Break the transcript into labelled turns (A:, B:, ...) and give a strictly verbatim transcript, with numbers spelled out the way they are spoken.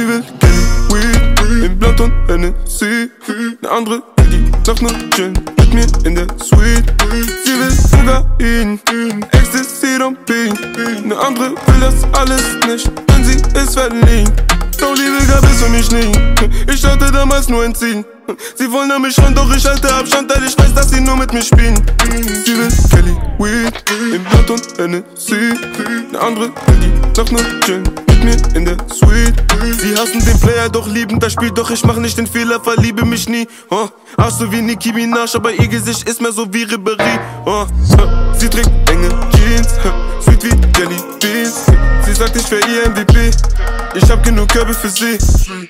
A: Sie will Kelly Weed in Blunt und Hennessy. Ne andere will die Nacht nur chillen mit mir in der Suite. Sie will Kokain, Ecstasy und Pink. Ne andere will das alles nicht, denn sie ist verliebt. Doch Liebe gab es für mich nie, ich hatte damals nur ein Ziel. Sie wollen an mich ran, doch ich halte Abstand, weil ich weiß, dass sie nur mit mir spielen. Sie will Kelly Weed in Blunt und Hennessy. Ne andere will die Nacht nur chillen mit mir in der Suite. Sie hassen den Player, doch lieben das Spiel. Doch ich mach nicht den Fehler, verliebe mich nie. oh. Arsch so wie Nicki Minaj, aber ihr Gesicht ist mehr so wie Ribéry. oh. Sie trägt enge Jeans, sweet wie Jelly Beans. Sie sagt, ich wär ihr M V P, ich hab genug Körbe für sie.